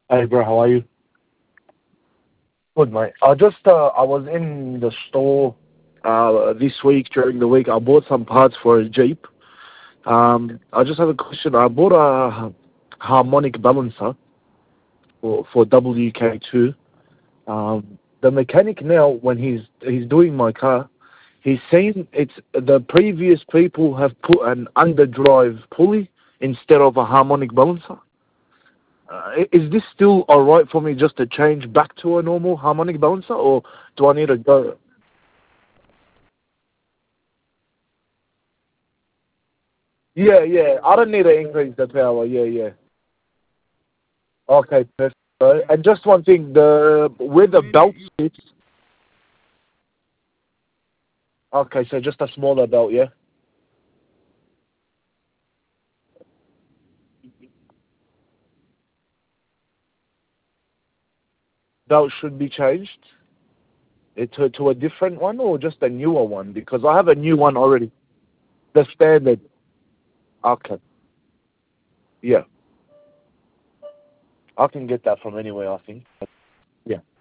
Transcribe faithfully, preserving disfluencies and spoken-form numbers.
Hey bro, how are you? Good mate. I just uh, I was in the store uh, this week during the week. I bought some parts for a Jeep. Um, I just have a question. I bought a harmonic balancer for for W K two. Um, the mechanic now, when he's he's doing my car, he's saying it's the previous people have put an underdrive pulley instead of a harmonic balancer. Uh, i- is this still alright for me just to change back to a normal harmonic balancer, or do I need to go? Yeah, yeah. I don't need to increase the power. Yeah, yeah. Okay, perfect. Bro. And just one thing, the where the belt sits. Okay, so just a smaller belt, yeah. Belt should be changed it to to a different one or just a newer one because I have a new one already. The standard. Okay. Yeah, I can get that from anywhere. I think. Yeah.